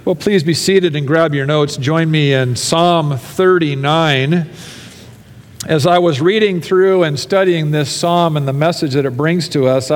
Well, please be seated and grab your notes. Join me in Psalm 39. As I was reading through and studying this psalm and the message that it brings to us,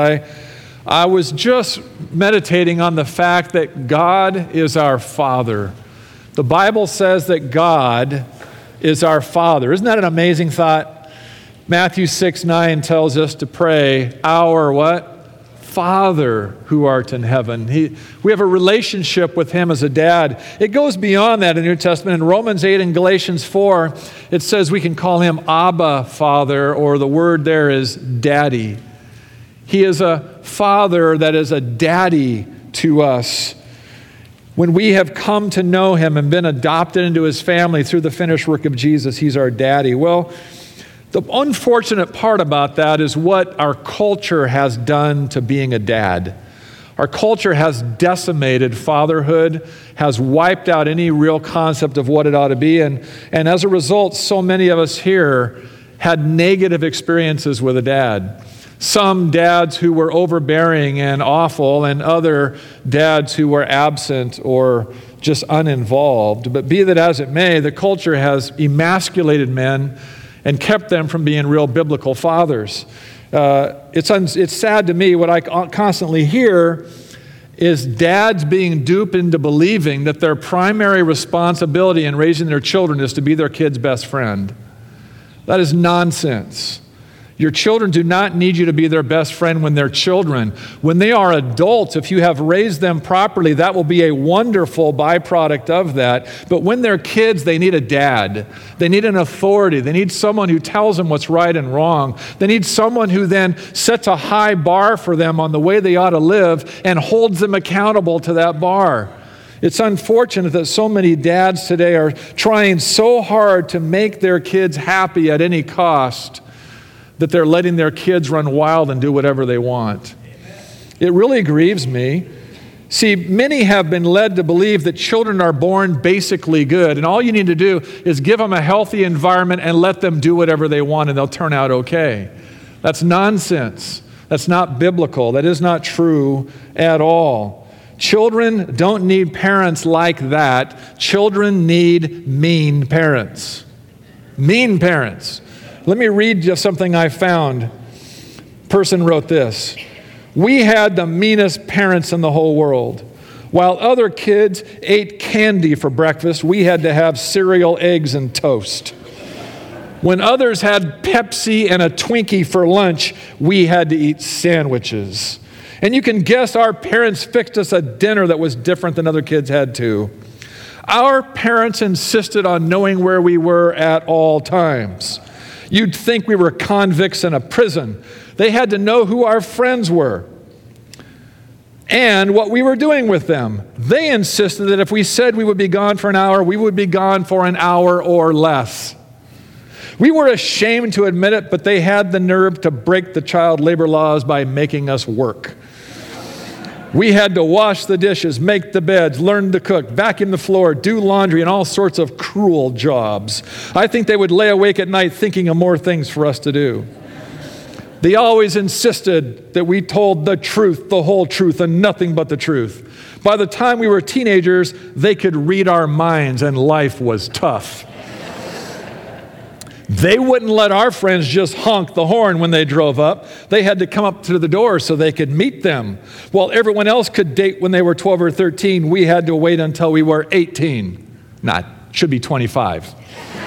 I was just meditating on the fact that God is our Father. The Bible says that God is our Father. Isn't that an amazing thought? Matthew 6:9 tells us to pray, our what? Father who art in heaven. We have a relationship with Him as a dad. It goes beyond that in the New Testament. In Romans 8 and Galatians 4, it says we can call Him Abba, Father, or the word there is daddy. He is a Father that is a daddy to us. When we have come to know Him and been adopted into His family through the finished work of Jesus, He's our daddy. Well, the unfortunate part about that is what our culture has done to being a dad. Our culture has decimated fatherhood, has wiped out any real concept of what it ought to be, and as a result, so many of us here had negative experiences with a dad. Some dads who were overbearing and awful, and other dads who were absent or just uninvolved. But be that as it may, the culture has emasculated men and kept them from being real biblical fathers. It's sad to me. What I constantly hear is dads being duped into believing that their primary responsibility in raising their children is to be their kid's best friend. That is nonsense. Your children do not need you to be their best friend when they're children. When they are adults, if you have raised them properly, that will be a wonderful byproduct of that. But when they're kids, they need a dad. They need an authority. They need someone who tells them what's right and wrong. They need someone who then sets a high bar for them on the way they ought to live and holds them accountable to that bar. It's unfortunate that so many dads today are trying so hard to make their kids happy at any cost that they're letting their kids run wild and do whatever they want. It really grieves me. See, many have been led to believe that children are born basically good, and all you need to do is give them a healthy environment and let them do whatever they want, and they'll turn out okay. That's nonsense. That's not biblical. That is not true at all. Children don't need parents like that. Children need mean parents. Mean parents. Let me read you something I found. Person wrote this. We had the meanest parents in the whole world. While other kids ate candy for breakfast, we had to have cereal, eggs, and toast. When others had Pepsi and a Twinkie for lunch, we had to eat sandwiches. And you can guess our parents fixed us a dinner that was different than other kids had to. Our parents insisted on knowing where we were at all times. You'd think we were convicts in a prison. They had to know who our friends were and what we were doing with them. They insisted that if we said we would be gone for an hour, we would be gone for an hour or less. We were ashamed to admit it, but they had the nerve to break the child labor laws by making us work. We had to wash the dishes, make the beds, learn to cook, vacuum the floor, do laundry, and all sorts of cruel jobs. I think they would lay awake at night thinking of more things for us to do. They always insisted that we told the truth, the whole truth, and nothing but the truth. By the time we were teenagers, they could read our minds, and life was tough. They wouldn't let our friends just honk the horn when they drove up. They had to come up to the door so they could meet them. While everyone else could date when they were 12 or 13, we had to wait until we were 18. Should be 25.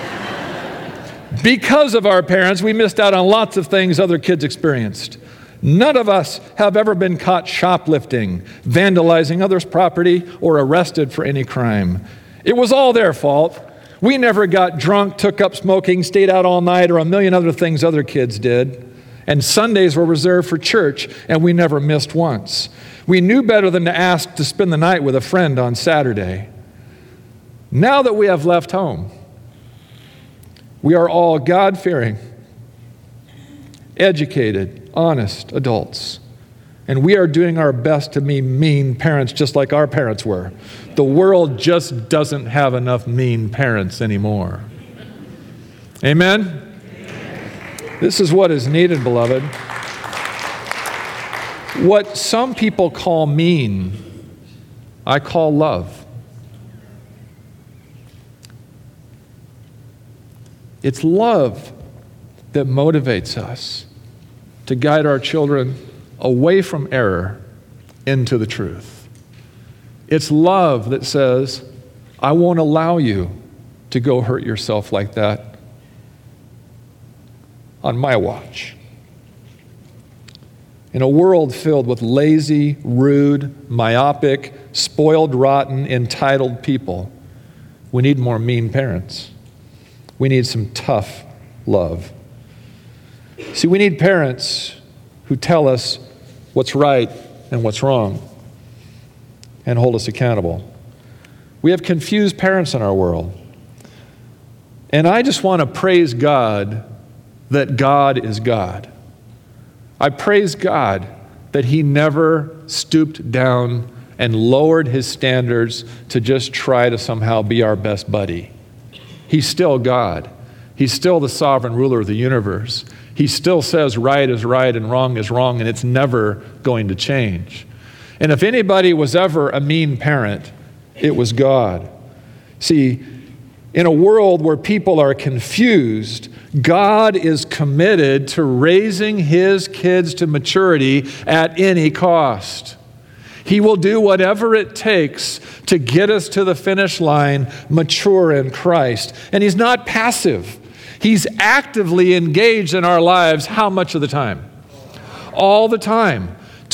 Because of our parents, we missed out on lots of things other kids experienced. None of us have ever been caught shoplifting, vandalizing others' property, or arrested for any crime. It was all their fault. We never got drunk, took up smoking, stayed out all night, or a million other things other kids did. And Sundays were reserved for church, and we never missed once. We knew better than to ask to spend the night with a friend on Saturday. Now that we have left home, we are all God-fearing, educated, honest adults. And we are doing our best to be mean parents just like our parents were. The world just doesn't have enough mean parents anymore. Amen? This is what is needed, beloved. What some people call mean, I call love. It's love that motivates us to guide our children away from error into the truth. It's love that says, I won't allow you to go hurt yourself like that on my watch. In a world filled with lazy, rude, myopic, spoiled, rotten, entitled people, we need more mean parents. We need some tough love. See, we need parents who tell us what's right and what's wrong and hold us accountable. We have confused parents in our world. And I just want to praise God that God is God. I praise God that He never stooped down and lowered His standards to just try to somehow be our best buddy. He's still God. He's still the sovereign ruler of the universe. He still says right is right and wrong is wrong, and it's never going to change. And if anybody was ever a mean parent, it was God. See, in a world where people are confused, God is committed to raising His kids to maturity at any cost. He will do whatever it takes to get us to the finish line mature in Christ. And He's not passive. He's actively engaged in our lives how much of the time? All the time.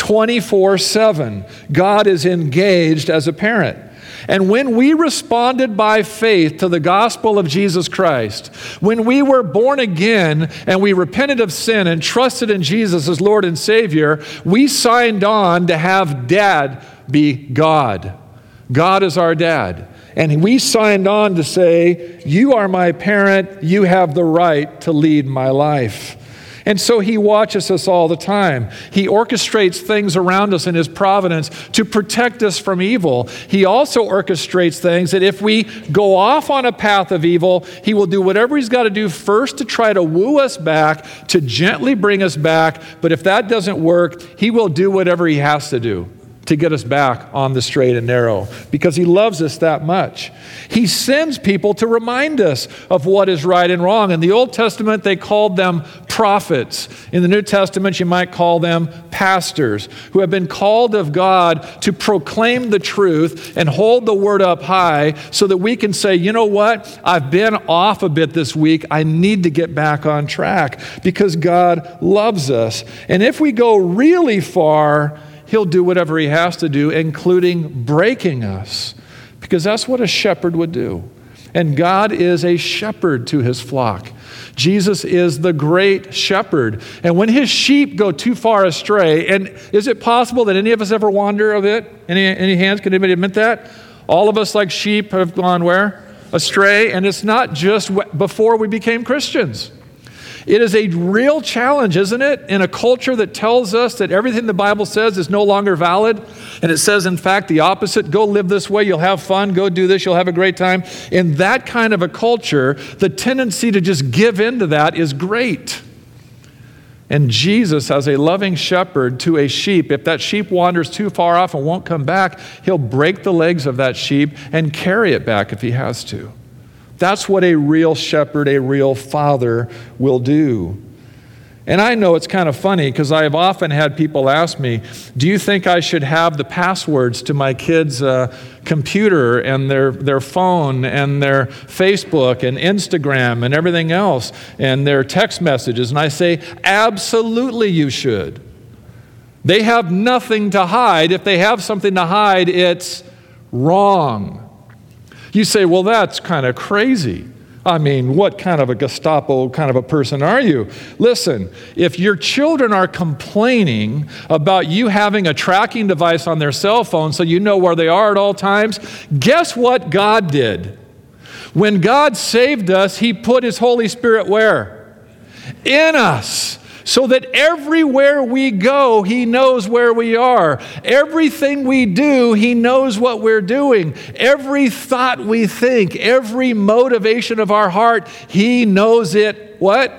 24/7. God is engaged as a parent. And when we responded by faith to the gospel of Jesus Christ, when we were born again and we repented of sin and trusted in Jesus as Lord and Savior, we signed on to have Dad be God. God is our dad. And we signed on to say, you are my parent, you have the right to lead my life. And so He watches us all the time. He orchestrates things around us in His providence to protect us from evil. He also orchestrates things that if we go off on a path of evil, He will do whatever He's got to do first to try to woo us back, to gently bring us back. But if that doesn't work, He will do whatever He has to do to get us back on the straight and narrow, because He loves us that much. He sends people to remind us of what is right and wrong. In the Old Testament, they called them prophets. In the New Testament, you might call them pastors, who have been called of God to proclaim the truth and hold the word up high so that we can say, you know what? I've been off a bit this week. I need to get back on track, because God loves us. And if we go really far, He'll do whatever He has to do, including breaking us, because that's what a shepherd would do. And God is a shepherd to His flock. Jesus is the great shepherd. And when His sheep go too far astray, and is it possible that any of us ever wander a bit? Any hands? Can anybody admit that? All of us like sheep have gone where? Astray. And it's not just before we became Christians. It is a real challenge, isn't it, in a culture that tells us that everything the Bible says is no longer valid. And it says, in fact, the opposite. Go live this way, you'll have fun. Go do this, you'll have a great time. In that kind of a culture, the tendency to just give into that is great. And Jesus, as a loving shepherd to a sheep, if that sheep wanders too far off and won't come back, He'll break the legs of that sheep and carry it back if He has to. That's what a real shepherd, a real father will do. And I know it's kind of funny, because I have often had people ask me, do you think I should have the passwords to my kids' computer and their phone and their Facebook and Instagram and everything else and their text messages? And I say, absolutely you should. They have nothing to hide. If they have something to hide, it's wrong. You say, well, that's kind of crazy. I mean, what kind of a Gestapo kind of a person are you? Listen, if your children are complaining about you having a tracking device on their cell phone so you know where they are at all times, guess what God did? When God saved us, He put His Holy Spirit where? In us. So that everywhere we go, He knows where we are. Everything we do, He knows what we're doing. Every thought we think, every motivation of our heart, He knows it, what?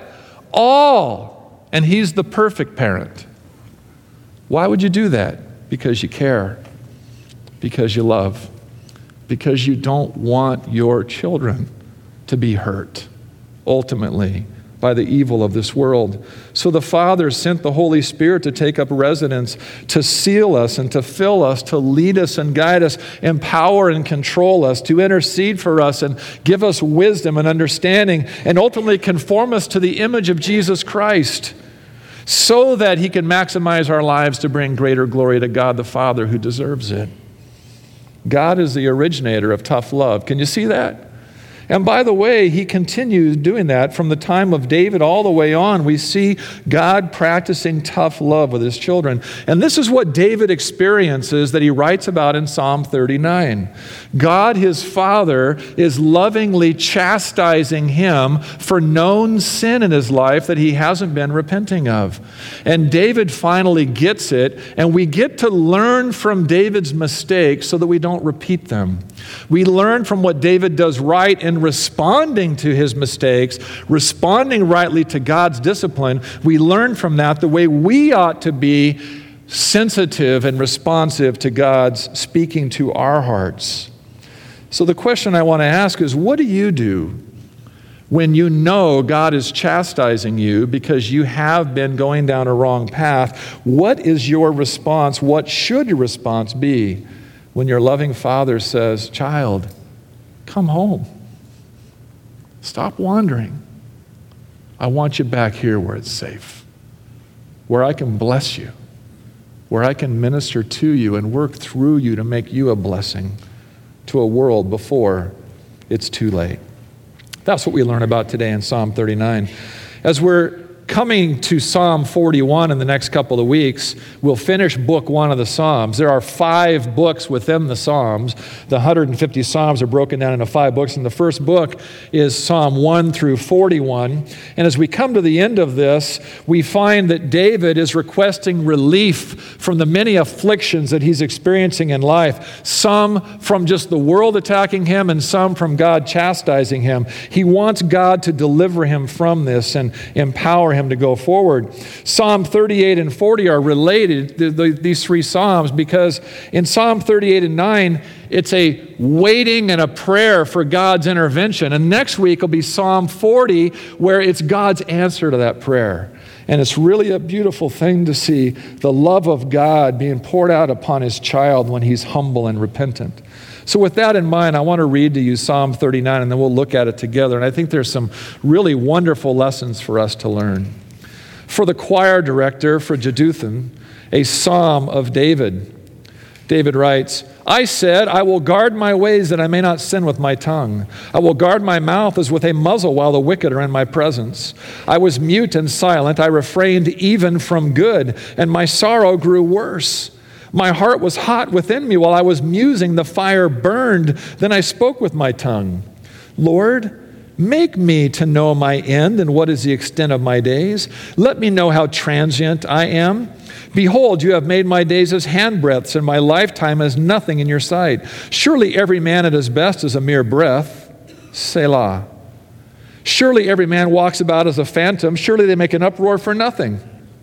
All. And He's the perfect parent. Why would you do that? Because you care. Because you love. Because you don't want your children to be hurt. ultimately by the evil of this world. So the Father sent the Holy Spirit to take up residence, to seal us and to fill us, to lead us and guide us, empower and control us, to intercede for us and give us wisdom and understanding, and ultimately conform us to the image of Jesus Christ, so that he can maximize our lives to bring greater glory to God the Father, who deserves it. God is the originator of tough love. Can you see that? And by the way, he continues doing that from the time of David all the way on. We see God practicing tough love with his children. And this is what David experiences that he writes about in Psalm 39. God, his Father, is lovingly chastising him for known sin in his life that he hasn't been repenting of. And David finally gets it, and we get to learn from David's mistakes so that we don't repeat them. We learn from what David does right in responding to his mistakes, responding rightly to God's discipline. We learn from that the way we ought to be sensitive and responsive to God's speaking to our hearts. So the question I want to ask is, what do you do when you know God is chastising you because you have been going down a wrong path? What is your response? What should your response be when your loving Father says, "Child, come home. Stop wandering. I want you back here where it's safe, where I can bless you, where I can minister to you and work through you to make you a blessing to a world before it's too late." That's what we learn about today in Psalm 39. As we're coming to Psalm 41 in the next couple of weeks, we'll finish book 1 of the Psalms. There are 5 books within the Psalms. The 150 Psalms are broken down into 5 books, and the first book is Psalm 1 through 41. And as we come to the end of this, we find that David is requesting relief from the many afflictions that he's experiencing in life, some from just the world attacking him and some from God chastising him. He wants God to deliver him from this and empower him to go forward. Psalm 38 and 40 are related, these 3 Psalms, because in Psalm 38 and 9, it's a waiting and a prayer for God's intervention. And next week will be Psalm 40, where it's God's answer to that prayer. And it's really a beautiful thing to see the love of God being poured out upon his child when he's humble and repentant. So with that in mind, I want to read to you Psalm 39, and then we'll look at it together. And I think there's some really wonderful lessons for us to learn. For the choir director, for Jeduthun, a psalm of David. David writes, "I said, I will guard my ways that I may not sin with my tongue. I will guard my mouth as with a muzzle while the wicked are in my presence. I was mute and silent. I refrained even from good, and my sorrow grew worse. My heart was hot within me while I was musing. The fire burned. Then I spoke with my tongue. Lord, make me to know my end and what is the extent of my days. Let me know how transient I am. Behold, you have made my days as handbreadths, and my lifetime as nothing in your sight. Surely every man at his best is a mere breath. Selah. Surely every man walks about as a phantom. Surely they make an uproar for nothing.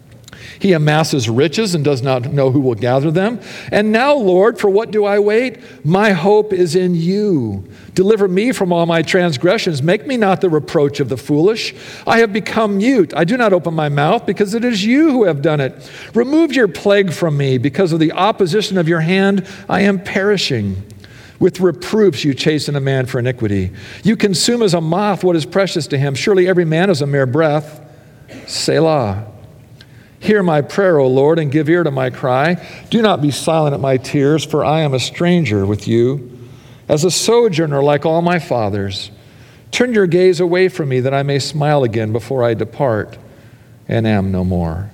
He amasses riches and does not know who will gather them. And now, Lord, for what do I wait? My hope is in you. Deliver me from all my transgressions. Make me not the reproach of the foolish. I have become mute. I do not open my mouth because it is you who have done it. Remove your plague from me. Because of the opposition of your hand, I am perishing. With reproofs you chasten a man for iniquity. You consume as a moth what is precious to him. Surely every man is a mere breath. Selah. Hear my prayer, O Lord, and give ear to my cry. Do not be silent at my tears, for I am a stranger with you, as a sojourner like all my fathers. Turn your gaze away from me, that I may smile again before I depart and am no more.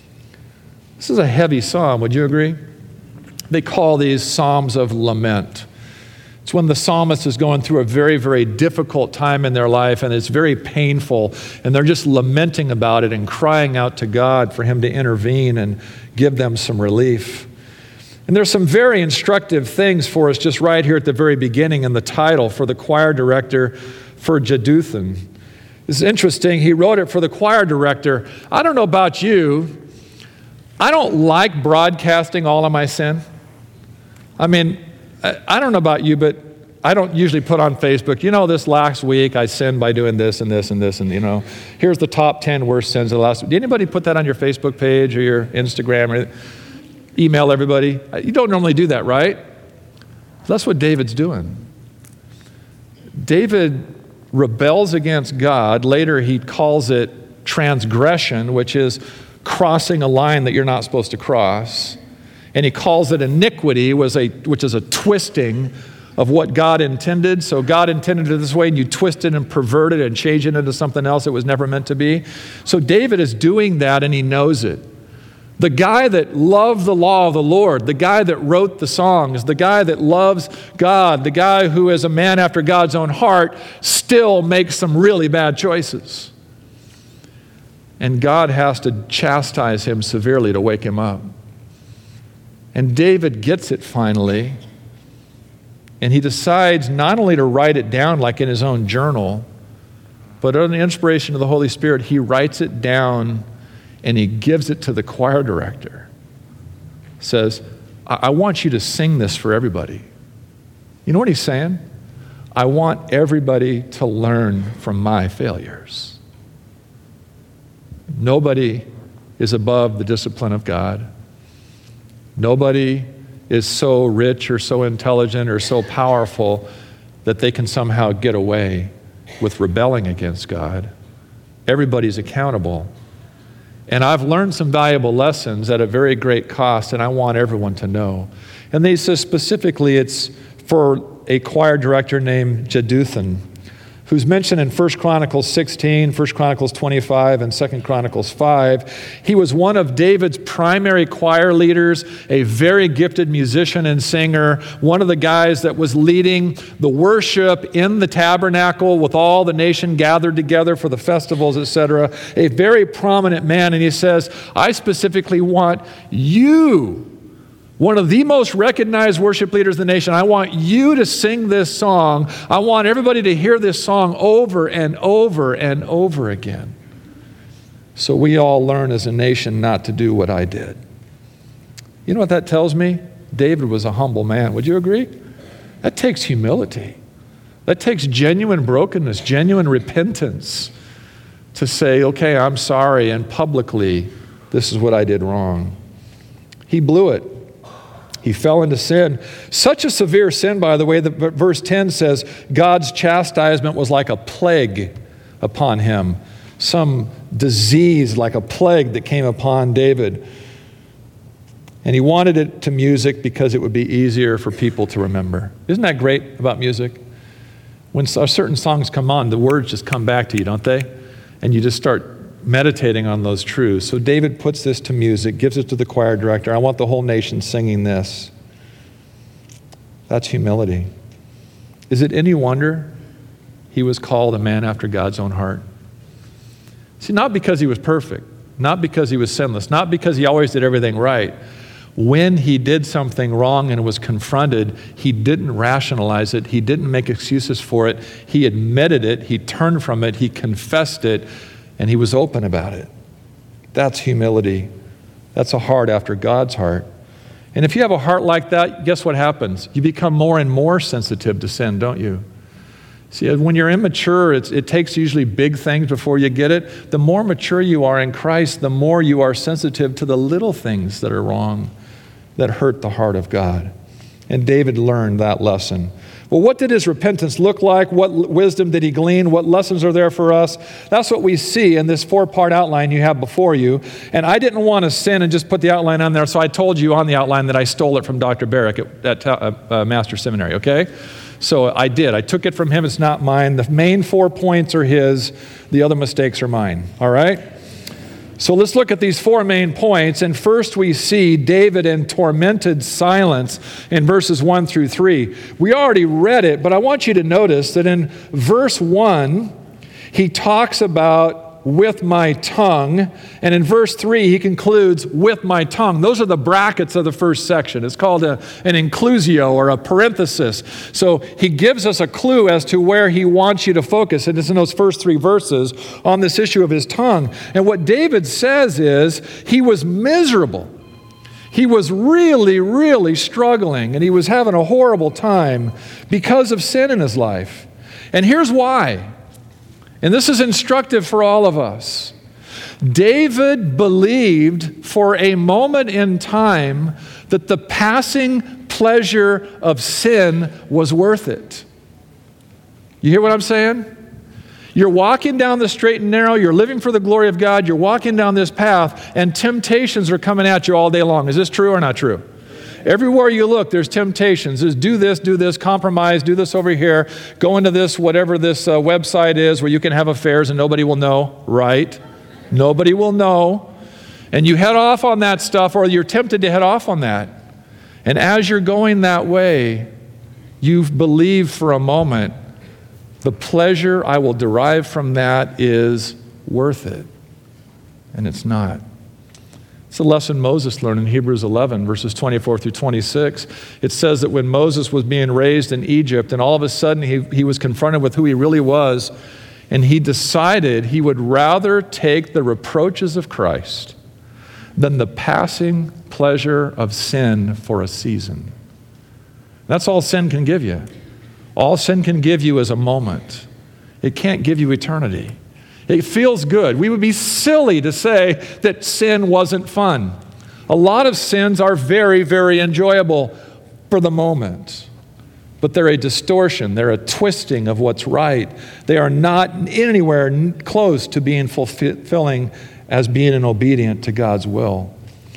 This is a heavy psalm, would you agree? They call these psalms of lament. It's when the psalmist is going through a very, very difficult time in their life, and it's very painful, and they're just lamenting about it and crying out to God for him to intervene and give them some relief. And there's some very instructive things for us just right here at the very beginning in the title for the choir director for Jeduthun. It's interesting. He wrote it for the choir director. I don't know about you. I don't like broadcasting all of my sin. I mean, I don't know about you, but I don't usually put on Facebook, this last week I sinned by doing this and this and this, and here's the top 10 worst sins of the last week. Did anybody put that on your Facebook page or your Instagram or email everybody? You don't normally do that, right? That's what David's doing. David rebels against God. Later he calls it transgression, which is crossing a line that you're not supposed to cross. And he calls it iniquity, which is a twisting of what God intended. So God intended it this way, and you twist it and pervert it and change it into something else it was never meant to be. So David is doing that, and he knows it. The guy that loved the law of the Lord, the guy that wrote the songs, the guy that loves God, the guy who is a man after God's own heart, still makes some really bad choices. And God has to chastise him severely to wake him up. And David gets it finally. And he decides not only to write it down like in his own journal, but under the inspiration of the Holy Spirit, he writes it down and he gives it to the choir director. Says, I want you to sing this for everybody. You know what he's saying? I want everybody to learn from my failures. Nobody is above the discipline of God. Nobody is so rich or so intelligent or so powerful that they can somehow get away with rebelling against God. Everybody's accountable. And I've learned some valuable lessons at a very great cost, and I want everyone to know. And he says specifically it's for a choir director named Jeduthun, who's mentioned in 1 Chronicles 16, 1 Chronicles 25, and 2 Chronicles 5. He was one of David's primary choir leaders, a very gifted musician and singer, one of the guys that was leading the worship in the tabernacle with all the nation gathered together for the festivals, etc. A very prominent man, and he says, I specifically want you, one of the most recognized worship leaders in the nation, I want you to sing this song. I want everybody to hear this song over and over and over again. So we all learn as a nation not to do what I did. You know what that tells me? David was a humble man. Would you agree? That takes humility. That takes genuine brokenness, genuine repentance to say, okay, I'm sorry, and publicly, this is what I did wrong. He blew it. He fell into sin. Such a severe sin, by the way, that verse 10 says God's chastisement was like a plague upon him. Some disease like a plague that came upon David. And he wanted it to music because it would be easier for people to remember. Isn't that great about music? When certain songs come on, the words just come back to you, don't they? And you just start meditating on those truths. So David puts this to music, gives it to the choir director. I want the whole nation singing this. That's humility. Is it any wonder he was called a man after God's own heart? See, not because he was perfect, not because he was sinless, not because he always did everything right. When he did something wrong and was confronted, he didn't rationalize it. He didn't make excuses for it. He admitted it. He turned from it. He confessed it. And he was open about it. That's humility. That's a heart after God's heart. And if you have a heart like that, guess what happens? You become more and more sensitive to sin, don't you? See, when you're immature, it takes usually big things before you get it. The more mature you are in Christ, the more you are sensitive to the little things that are wrong, that hurt the heart of God. And David learned that lesson. Well, what did his repentance look like? What wisdom did he glean? What lessons are there for us? That's what we see in this 4-part outline you have before you. And I didn't want to sin and just put the outline on there, so I told you on the outline that I stole it from Dr. Barrick at Master Seminary, okay? So I did. I took it from him. It's not mine. The main 4 points are his. The other mistakes are mine, all right? So let's look at these 4 main points. And first we see David in tormented silence in verses 1 through 3. We already read it, but I want you to notice that in verse 1, he talks about with my tongue. And in verse 3, he concludes with my tongue. Those are the brackets of the first section. It's called an inclusio or a parenthesis. So he gives us a clue as to where he wants you to focus. And it's in those first 3 verses on this issue of his tongue. And what David says is he was miserable. He was really, really struggling, and he was having a horrible time because of sin in his life. And here's why. And this is instructive for all of us. David believed for a moment in time that the passing pleasure of sin was worth it. You hear what I'm saying? You're walking down the straight and narrow, you're living for the glory of God, you're walking down this path, and temptations are coming at you all day long. Is this true or not true? Everywhere you look, there's temptations. There's do this, compromise, do this over here, go into this, whatever this website is where you can have affairs and nobody will know, right? Nobody will know. And you head off on that stuff, or you're tempted to head off on that. And as you're going that way, you believe for a moment, the pleasure I will derive from that is worth it. And it's not. It's a lesson Moses learned in Hebrews 11, verses 24 through 26. It says that when Moses was being raised in Egypt, and all of a sudden he was confronted with who he really was, and he decided he would rather take the reproaches of Christ than the passing pleasure of sin for a season. That's all sin can give you. All sin can give you is a moment. It can't give you eternity. It feels good. We would be silly to say that sin wasn't fun. A lot of sins are very, very enjoyable for the moment. But they're a distortion. They're a twisting of what's right. They are not anywhere close to being fulfilling as being an obedient to God's will.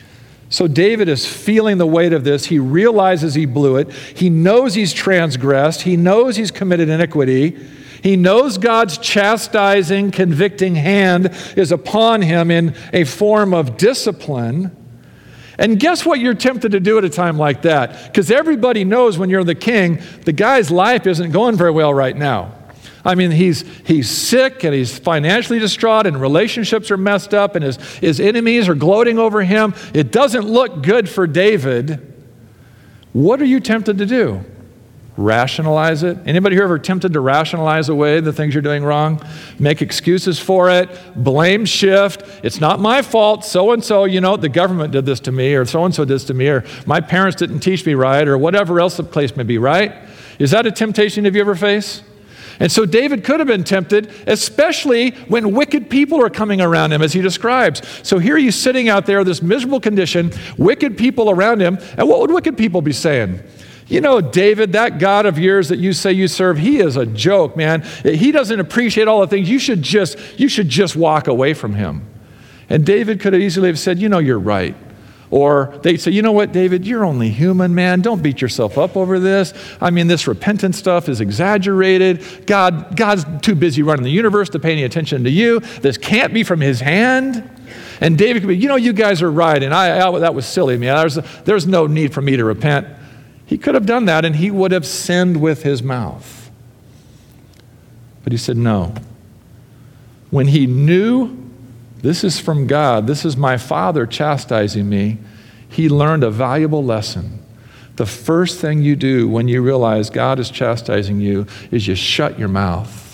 So David is feeling the weight of this. He realizes he blew it. He knows he's transgressed. He knows he's committed iniquity. He knows God's chastising, convicting hand is upon him in a form of discipline. And guess what you're tempted to do at a time like that? Because everybody knows when you're the king, the guy's life isn't going very well right now. I mean, he's sick and he's financially distraught and relationships are messed up and his enemies are gloating over him. It doesn't look good for David. What are you tempted to do? Rationalize it? Anybody here ever tempted to rationalize away the things you're doing wrong? Make excuses for it? Blame shift? It's not my fault. So-and-so, the government did this to me, or so-and-so did this to me, or my parents didn't teach me right, or whatever else the case may be, right? Is that a temptation have you ever faced? And so David could have been tempted, especially when wicked people are coming around him, as he describes. So here he's sitting out there, this miserable condition, wicked people around him. And what would wicked people be saying? David, that God of yours that you say you serve, he is a joke, man. He doesn't appreciate all the things. You should just walk away from him. And David could have easily have said, you're right. Or they'd say, you know what, David, you're only human, man. Don't beat yourself up over this. I mean, this repentance stuff is exaggerated. God's too busy running the universe to pay any attention to you. This can't be from his hand. And David could be, you guys are right. And that was silly, man. There's no need for me to repent. He could have done that and he would have sinned with his mouth. But he said no. When he knew this is from God, this is my Father chastising me, he learned a valuable lesson. The first thing you do when you realize God is chastising you is you shut your mouth.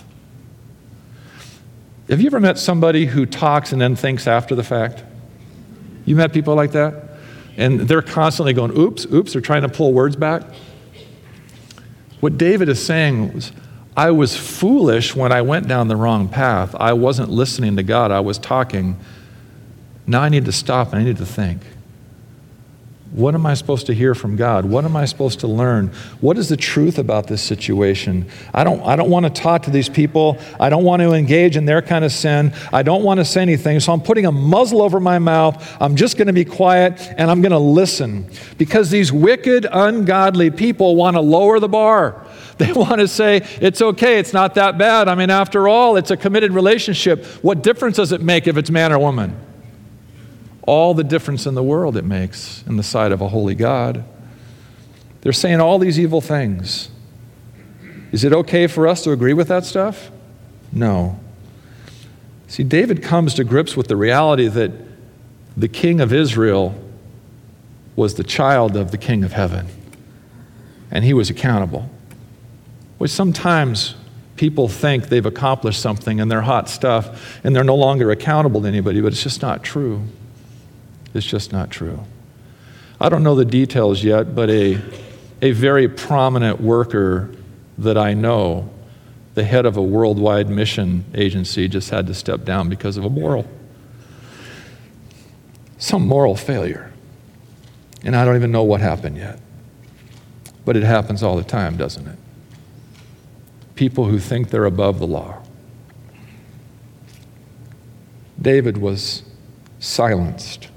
Have you ever met somebody who talks and then thinks after the fact? You met people like that? And they're constantly going, oops, they're trying to pull words back. What David is saying was, I was foolish when I went down the wrong path. I wasn't listening to God. I was talking. Now I need to stop and I need to think. What am I supposed to hear from God? What am I supposed to learn? What is the truth about this situation? I don't want to talk to these people. I don't want to engage in their kind of sin. I don't want to say anything. So I'm putting a muzzle over my mouth. I'm just going to be quiet and I'm going to listen. Because these wicked, ungodly people want to lower the bar. They want to say, it's okay, it's not that bad. I mean, after all, it's a committed relationship. What difference does it make if it's man or woman? All the difference in the world it makes in the sight of a holy God. They're saying all these evil things. Is it okay for us to agree with that stuff? No. See, David comes to grips with the reality that the king of Israel was the child of the king of heaven, and he was accountable. Which sometimes people think they've accomplished something and they're hot stuff and they're no longer accountable to anybody, but it's just not true. It's just not true. I don't know the details yet, but a very prominent worker that I know, the head of a worldwide mission agency, just had to step down because of some moral failure. And I don't even know what happened yet. But it happens all the time, doesn't it? People who think they're above the law. David was silenced.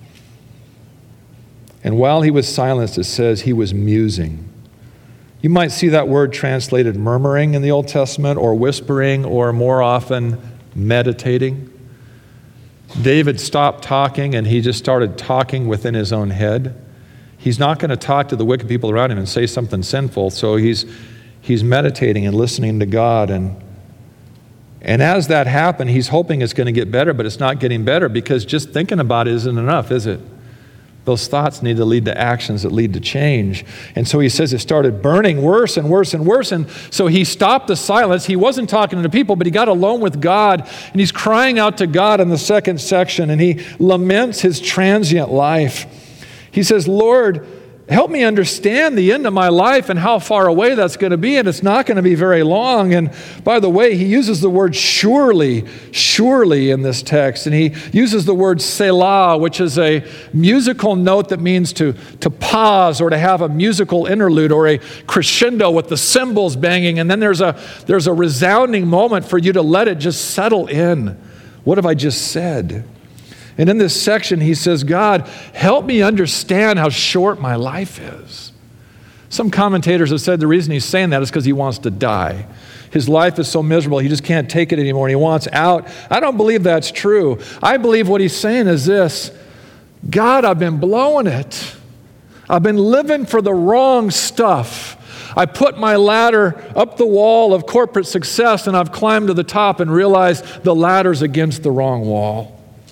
And while he was silenced, it says he was musing. You might see that word translated murmuring in the Old Testament, or whispering, or more often meditating. David stopped talking and he just started talking within his own head. He's not going to talk to the wicked people around him and say something sinful, so he's meditating and listening to God. And as that happened, he's hoping it's going to get better, but it's not getting better because just thinking about it isn't enough, is it? Those thoughts need to lead to actions that lead to change. And so he says it started burning worse and worse and worse. And so he stopped the silence. He wasn't talking to people, but he got alone with God. And he's crying out to God in the second section. And he laments his transient life. He says, Lord, help me understand the end of my life and how far away that's going to be. And it's not going to be very long. And by the way, he uses the word surely in this text. And he uses the word Selah, which is a musical note that means to pause or to have a musical interlude or a crescendo with the cymbals banging. And then there's a resounding moment for you to let it just settle in. What have I just said? And in this section, he says, God, help me understand how short my life is. Some commentators have said the reason he's saying that is because he wants to die. His life is so miserable, he just can't take it anymore, and he wants out. I don't believe that's true. I believe what he's saying is this: God, I've been blowing it. I've been living for the wrong stuff. I put my ladder up the wall of corporate success, and I've climbed to the top and realized the ladder's against the wrong wall.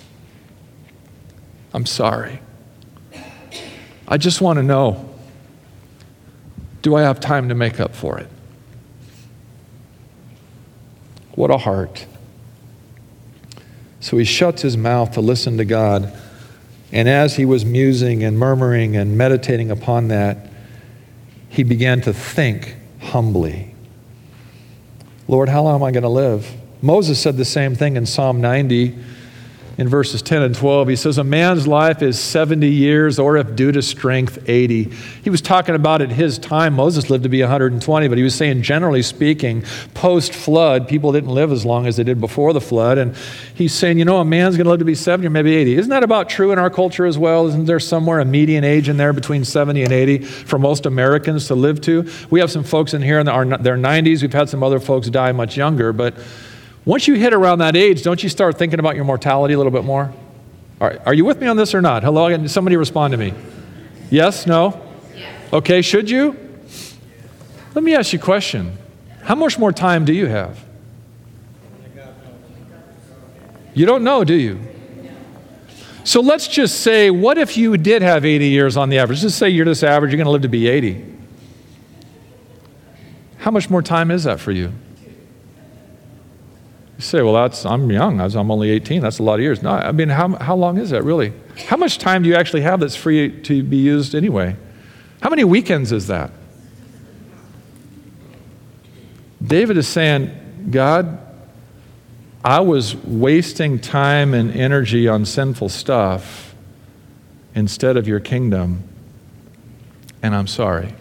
I'm sorry. I just want to know, do I have time to make up for it? What a heart. So he shuts his mouth to listen to God. And as he was musing and murmuring and meditating upon that, he began to think humbly. Lord, how long am I going to live? Moses said the same thing in Psalm 90. In verses 10 and 12, he says, a man's life is 70 years, or if due to strength, 80. He was talking about at his time, Moses lived to be 120, but he was saying, generally speaking, post-flood, people didn't live as long as they did before the flood. And he's saying, a man's going to live to be 70 or maybe 80. Isn't that about true in our culture as well? Isn't there somewhere a median age in there between 70 and 80 for most Americans to live to? We have some folks in here in their 90s. We've had some other folks die much younger, but once you hit around that age, don't you start thinking about your mortality a little bit more? All right, are you with me on this or not? Hello? Somebody respond to me. Yes? No? Okay, should you? Let me ask you a question. How much more time do you have? You don't know, do you? So let's just say, what if you did have 80 years on the average? Just say you're this average, you're going to live to be 80. How much more time is that for you? You say, well, I'm young. I'm only 18. That's a lot of years. No, I mean, how long is that really? How much time do you actually have that's free to be used anyway? How many weekends is that? David is saying, God, I was wasting time and energy on sinful stuff instead of your kingdom, and I'm sorry.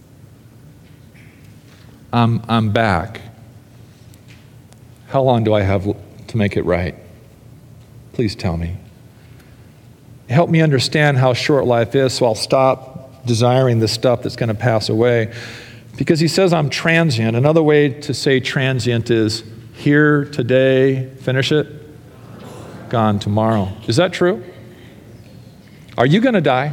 I'm back. How long do I have to make it right? Please tell me. Help me understand how short life is so I'll stop desiring the stuff that's going to pass away. Because he says I'm transient. Another way to say transient is here today, finish it, gone tomorrow. Is that true? Are you going to die?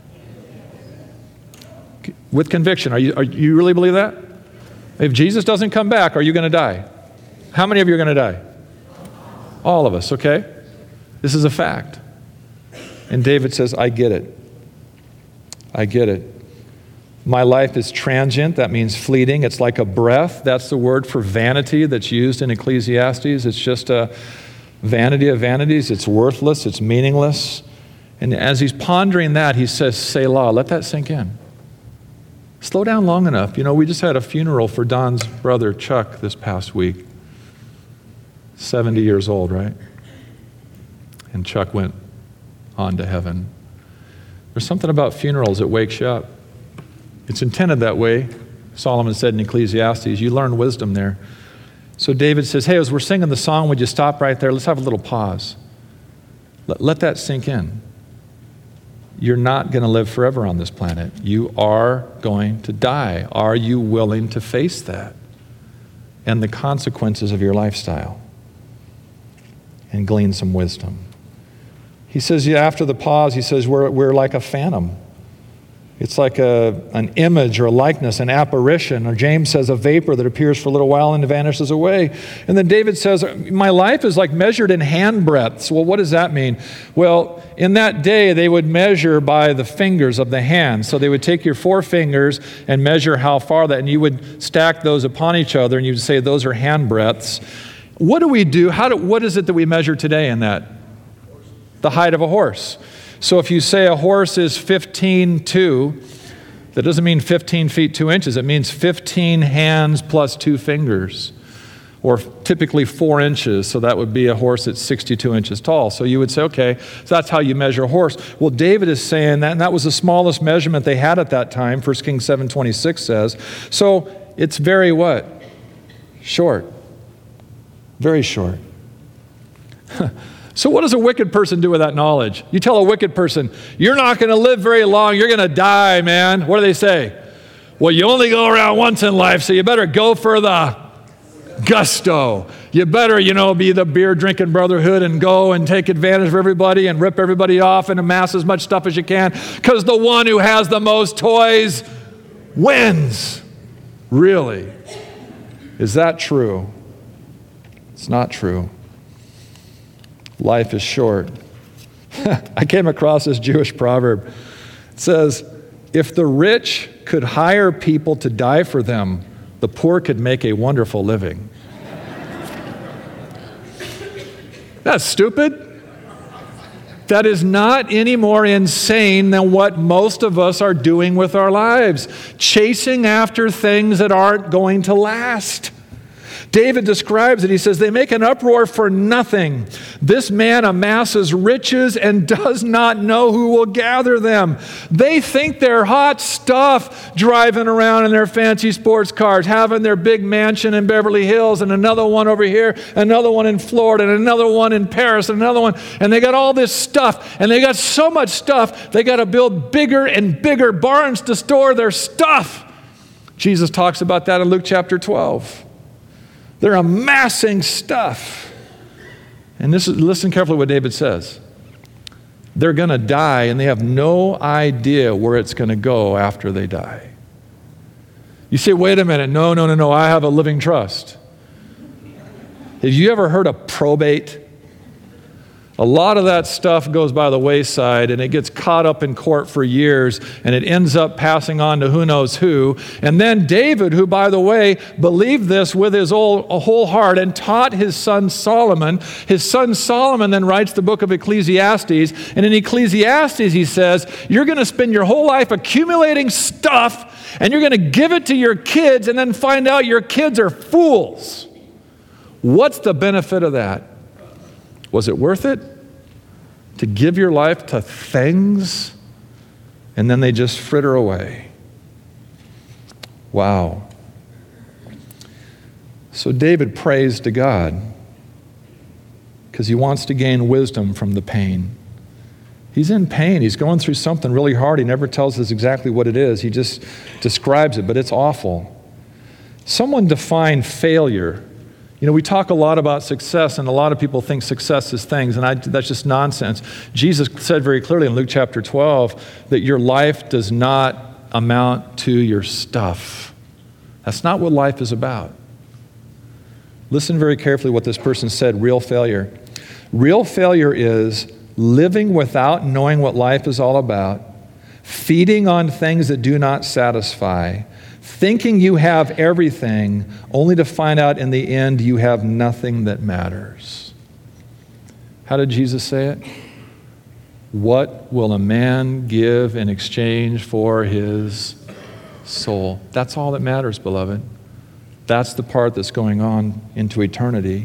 With conviction. Are you really believe that? If Jesus doesn't come back, are you going to die? How many of you are going to die? All of us, okay? This is a fact. And David says, I get it. I get it. My life is transient. That means fleeting. It's like a breath. That's the word for vanity that's used in Ecclesiastes. It's just a vanity of vanities. It's worthless. It's meaningless. And as he's pondering that, he says, Selah, let that sink in. Slow down long enough. You know, we just had a funeral for Don's brother, Chuck, this past week. 70 years old, right? And Chuck went on to heaven. There's something about funerals that wakes you up. It's intended that way. Solomon said in Ecclesiastes, you learn wisdom there. So David says, hey, as we're singing the song, would you stop right there? Let's have a little pause. Let that sink in. You're not going to live forever on this planet. You are going to die. Are you willing to face that and the consequences of your lifestyle and glean some wisdom? He says, yeah, after the pause, he says, we're like a phantom. It's like an image or a likeness, an apparition. Or James says a vapor that appears for a little while and vanishes away. And then David says, my life is like measured in handbreadths. Well, what does that mean? Well, in that day, they would measure by the fingers of the hand. So they would take your 4 fingers and measure how far that, and you would stack those upon each other, and you'd say those are handbreadths. What do we do? What is it that we measure today in that? The height of a horse. So if you say a horse is 15'2", that doesn't mean 15 feet 2 inches. It means 15 hands plus 2 fingers, or typically 4 inches. So that would be a horse that's 62 inches tall. So you would say, okay, so that's how you measure a horse. Well, David is saying that, and that was the smallest measurement they had at that time. 1 Kings 7:26 says. So it's very what? Short. Very short. So what does a wicked person do with that knowledge? You tell a wicked person, you're not going to live very long, you're going to die, man. What do they say? Well, you only go around once in life, so you better go for the gusto. You better, be the beer-drinking brotherhood and go and take advantage of everybody and rip everybody off and amass as much stuff as you can, because the one who has the most toys wins. Really? Is that true? It's not true. Life is short. I came across this Jewish proverb. It says, if the rich could hire people to die for them, the poor could make a wonderful living. That's stupid. That is not any more insane than what most of us are doing with our lives, chasing after things that aren't going to last. David describes it. He says, they make an uproar for nothing. This man amasses riches and does not know who will gather them. They think they're hot stuff, driving around in their fancy sports cars, having their big mansion in Beverly Hills, and another one over here, another one in Florida, and another one in Paris, and another one. And they got all this stuff, and they got so much stuff, they got to build bigger and bigger barns to store their stuff. Jesus talks about that in Luke chapter 12. They're amassing stuff. And listen carefully what David says. They're going to die, and they have no idea where it's going to go after they die. You say, wait a minute, no, I have a living trust. Have you ever heard of probate? A lot of that stuff goes by the wayside, and it gets caught up in court for years, and it ends up passing on to who knows who. And then David, who, by the way, believed this with his whole heart and taught his son Solomon then writes the book of Ecclesiastes. And in Ecclesiastes, he says, you're going to spend your whole life accumulating stuff, and you're going to give it to your kids, and then find out your kids are fools. What's the benefit of that? Was it worth it to give your life to things and then they just fritter away? Wow. So David prays to God because he wants to gain wisdom from the pain. He's in pain. He's going through something really hard. He never tells us exactly what it is. He just describes it, but it's awful. Someone define failure. We talk a lot about success, and a lot of people think success is things, and that's just nonsense. Jesus said very clearly in Luke chapter 12 that your life does not amount to your stuff. That's not what life is about. Listen very carefully what this person said, real failure. Real failure is living without knowing what life is all about, feeding on things that do not satisfy, thinking you have everything, only to find out in the end you have nothing that matters. How did Jesus say it? What will a man give in exchange for his soul? That's all that matters, beloved. That's the part that's going on into eternity.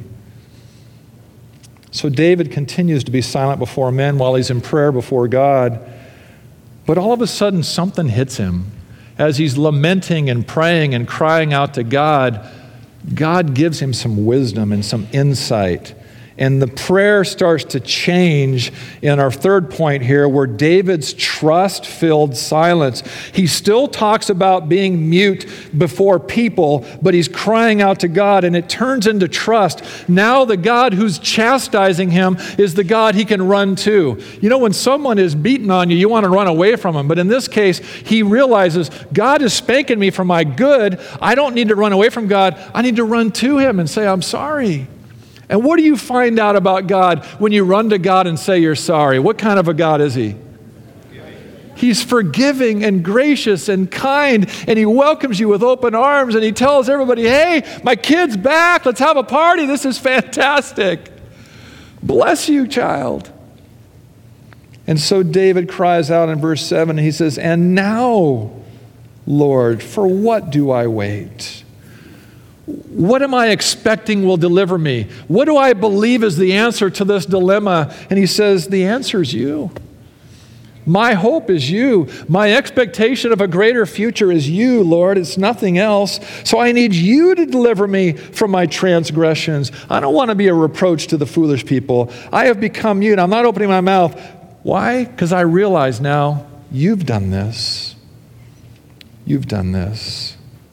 So David continues to be silent before men while he's in prayer before God. But all of a sudden, something hits him. As he's lamenting and praying and crying out to God, God gives him some wisdom and some insight. And the prayer starts to change in our third point here, where David's trust-filled silence. He still talks about being mute before people, but he's crying out to God, and it turns into trust. Now the God who's chastising him is the God he can run to. You know, when someone is beating on you, you want to run away from him. But in this case, he realizes, God is spanking me for my good. I don't need to run away from God. I need to run to him and say, I'm sorry. And what do you find out about God when you run to God and say you're sorry? What kind of a God is he? He's forgiving and gracious and kind, and he welcomes you with open arms, and he tells everybody, hey, my kid's back. Let's have a party. This is fantastic. Bless you, child. And so David cries out in verse 7, and he says, and now, Lord, for what do I wait? What am I expecting will deliver me? What do I believe is the answer to this dilemma? And he says, the answer is you. My hope is you. My expectation of a greater future is you, Lord. It's nothing else. So I need you to deliver me from my transgressions. I don't want to be a reproach to the foolish people. I have become mute. I'm not opening my mouth. Why? Because I realize now you've done this. You've done this.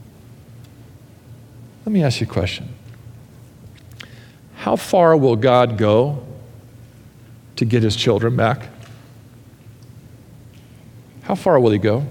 Let me ask you a question. How far will God go to get his children back? How far will he go?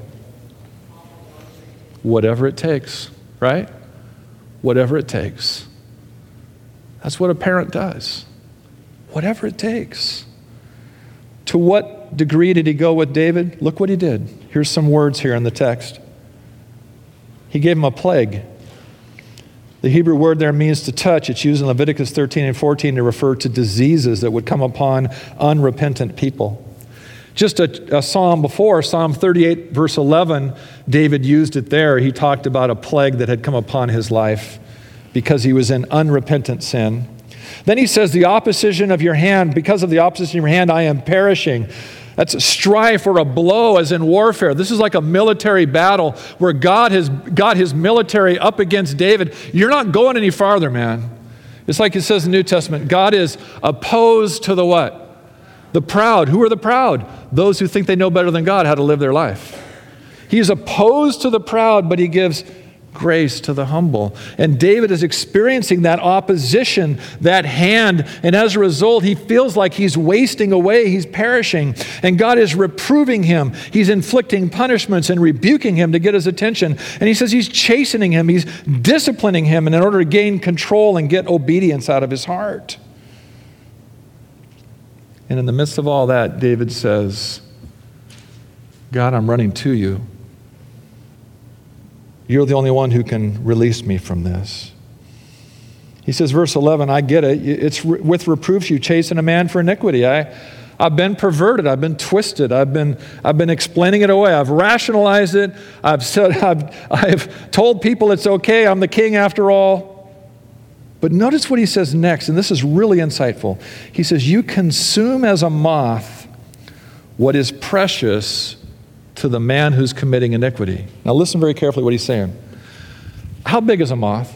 Whatever it takes, right? Whatever it takes. That's what a parent does. Whatever it takes. To what degree did he go with David? Look what he did. Here's some words here in the text. He gave him a plague. The Hebrew word there means to touch. It's used in Leviticus 13 and 14 to refer to diseases that would come upon unrepentant people. Just a psalm before, Psalm 38, verse 11, David used it there. He talked about a plague that had come upon his life because he was in unrepentant sin. Then he says, the opposition of your hand, because of the opposition of your hand, I am perishing. That's a strife or a blow as in warfare. This is like a military battle where God has got his military up against David. You're not going any farther, man. It's like it says in the New Testament, God is opposed to the what? The proud. Who are the proud? Those who think they know better than God how to live their life. He is opposed to the proud, but he gives grace to the humble. And David is experiencing that opposition, that hand, and as a result, he feels like he's wasting away, he's perishing, and God is reproving him. He's inflicting punishments and rebuking him to get his attention. And he says he's chastening him, he's disciplining him in order to gain control and get obedience out of his heart. And in the midst of all that, David says, God, I'm running to you. You're the only one who can release me from this. He says, verse 11, I get it. It's with reproofs you chasten a man for iniquity. I've been perverted. I've been twisted. I've been explaining it away. I've rationalized it. I've told people it's okay. I'm the king after all. But notice what he says next, and this is really insightful. He says, you consume as a moth what is precious to the man who's committing iniquity. Now listen very carefully what he's saying. How big is a moth?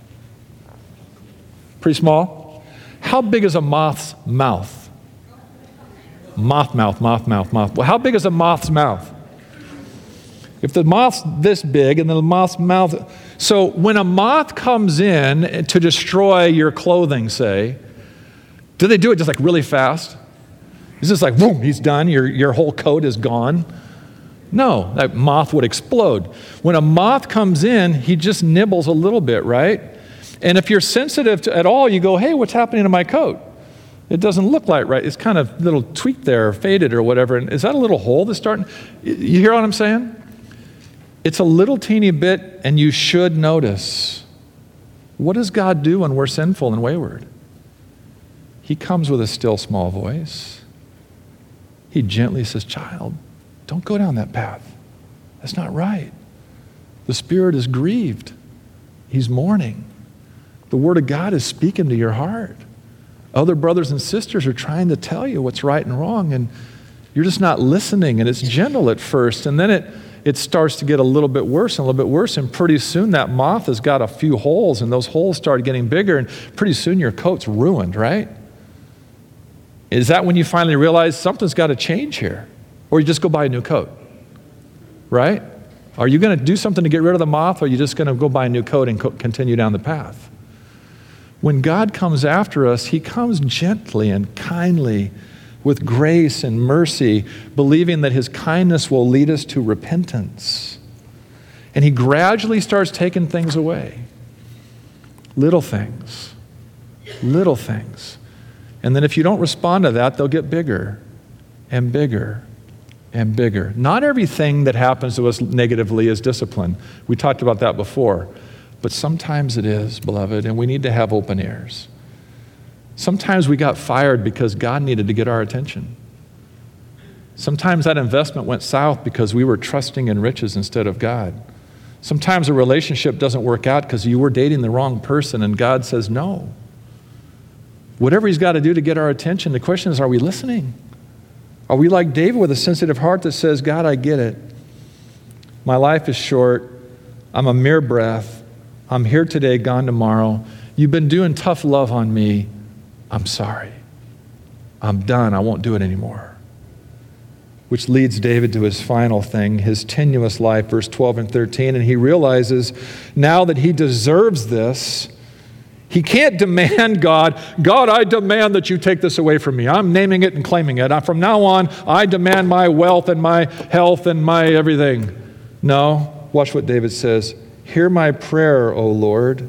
Pretty small? How big is a moth's mouth? Moth mouth. Well, how big is a moth's mouth? If the moth's this big and the moth's mouth... So when a moth comes in to destroy your clothing, say, do they do it just like really fast? It's just like, boom, he's done. Your whole coat is gone. No, that moth would explode. When a moth comes in, he just nibbles a little bit, right? And if you're sensitive at all, you go, hey, what's happening to my coat? It doesn't look like right. It's kind of little tweaked there, faded or whatever. And is that a little hole that's starting? You hear what I'm saying? It's a little teeny bit, and you should notice. What does God do when we're sinful and wayward? He comes with a still small voice. He gently says, child, don't go down that path. That's not right. The Spirit is grieved. He's mourning. The Word of God is speaking to your heart. Other brothers and sisters are trying to tell you what's right and wrong, and you're just not listening, and it's gentle at first, and then it starts to get a little bit worse and a little bit worse, and pretty soon that moth has got a few holes, and those holes start getting bigger, and pretty soon your coat's ruined, right? Is that when you finally realize something's got to change here? Or you just go buy a new coat, right? Are you going to do something to get rid of the moth, or are you just going to go buy a new coat and continue down the path? When God comes after us, He comes gently and kindly with grace and mercy, believing that His kindness will lead us to repentance. And He gradually starts taking things away. Little things. Little things. And then if you don't respond to that, they'll get bigger and bigger and bigger. Not everything that happens to us negatively is discipline. We talked about that before. But sometimes it is, beloved, and we need to have open ears. Sometimes we got fired because God needed to get our attention. Sometimes that investment went south because we were trusting in riches instead of God. Sometimes a relationship doesn't work out because you were dating the wrong person and God says no. Whatever He's got to do to get our attention, the question is, are we listening? Are we like David with a sensitive heart that says, God, I get it. My life is short. I'm a mere breath. I'm here today, gone tomorrow. You've been doing tough love on me. I'm sorry. I'm done. I won't do it anymore. Which leads David to his final thing, his tenuous life, verse 12 and 13. And he realizes now that he deserves this, he can't demand God, I demand that you take this away from me. I'm naming it and claiming it. From now on, I demand my wealth and my health and my everything. No, watch what David says. Hear my prayer, O Lord,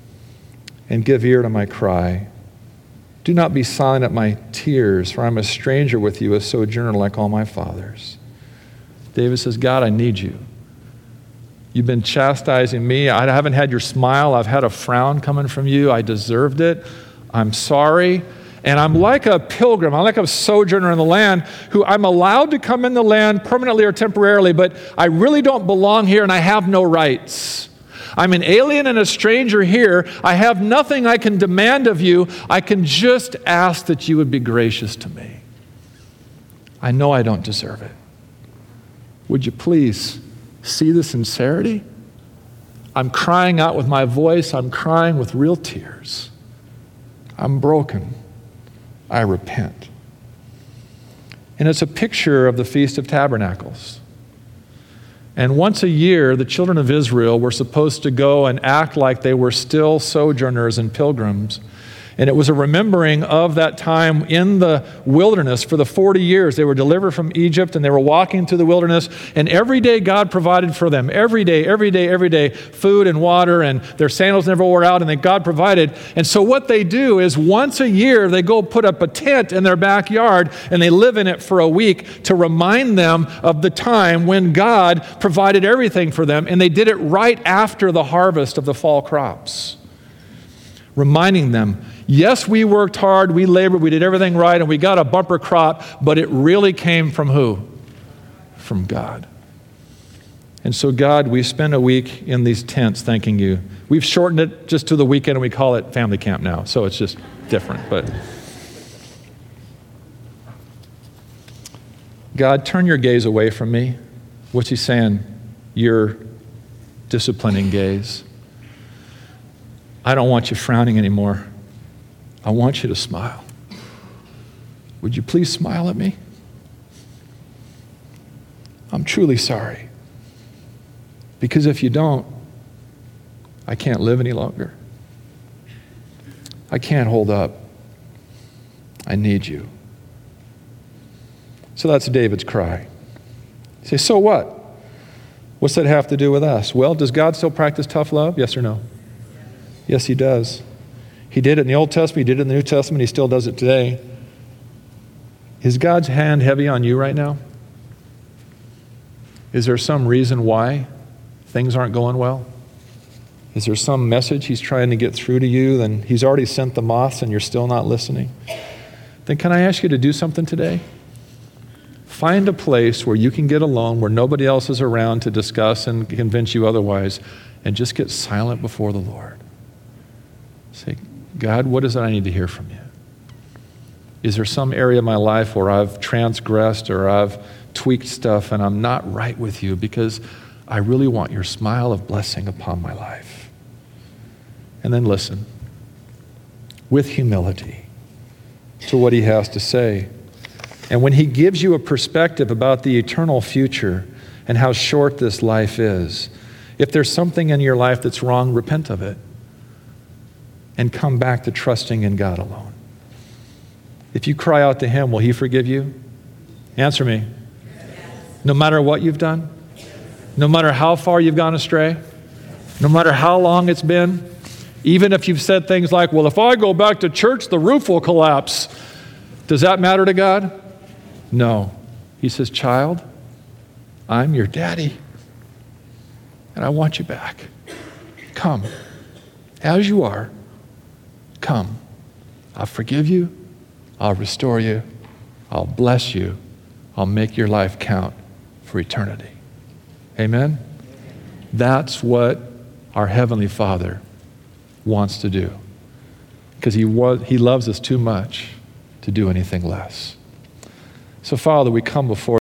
and give ear to my cry. Do not be silent at my tears, for I'm a stranger with you, a sojourner like all my fathers. David says, God, I need you. You've been chastising me. I haven't had your smile. I've had a frown coming from you. I deserved it. I'm sorry. And I'm like a pilgrim. I'm like a sojourner in the land who I'm allowed to come in the land permanently or temporarily, but I really don't belong here and I have no rights. I'm an alien and a stranger here. I have nothing I can demand of you. I can just ask that you would be gracious to me. I know I don't deserve it. Would you please see the sincerity? I'm crying out with my voice. I'm crying with real tears. I'm broken. I repent. And it's a picture of the Feast of Tabernacles. And once a year, the children of Israel were supposed to go and act like they were still sojourners and pilgrims. And it was a remembering of that time in the wilderness for the 40 years. They were delivered from Egypt and they were walking through the wilderness. And every day God provided for them. Every day, food and water, and their sandals never wore out, and God provided. And so what they do is once a year, they go put up a tent in their backyard and they live in it for a week to remind them of the time when God provided everything for them. And they did it right after the harvest of the fall crops. Reminding them, yes, we worked hard, we labored, we did everything right, and we got a bumper crop, but it really came from who? From God. And so, God, we spend a week in these tents thanking you. We've shortened it just to the weekend, and we call it family camp now, so it's just different. But God, turn your gaze away from me. What's He saying? Your disciplining gaze. I don't want you frowning anymore. I want you to smile. Would you please smile at me? I'm truly sorry. Because if you don't, I can't live any longer. I can't hold up. I need you. So that's David's cry. You say, so what? What's that have to do with us? Well, does God still practice tough love? Yes or no? Yes, He does. He did it in the Old Testament. He did it in the New Testament. He still does it today. Is God's hand heavy on you right now? Is there some reason why things aren't going well? Is there some message He's trying to get through to you and He's already sent the moths and you're still not listening? Then can I ask you to do something today? Find a place where you can get alone, where nobody else is around to discuss and convince you otherwise, and just get silent before the Lord. Say, God, what is it I need to hear from you? Is there some area of my life where I've transgressed or I've tweaked stuff and I'm not right with you because I really want your smile of blessing upon my life? And then listen with humility to what he has to say. And when he gives you a perspective about the eternal future and how short this life is, if there's something in your life that's wrong, repent of it and come back to trusting in God alone. If you cry out to him, will he forgive you? Answer me. No matter what you've done? No matter how far you've gone astray? No matter how long it's been? Even if you've said things like, well, if I go back to church, the roof will collapse. Does that matter to God? No. He says, child, I'm your daddy, and I want you back. Come. As you are, come. I'll forgive you. I'll restore you. I'll bless you. I'll make your life count for eternity. Amen? That's what our Heavenly Father wants to do, because he loves us too much to do anything less. So, Father, we come before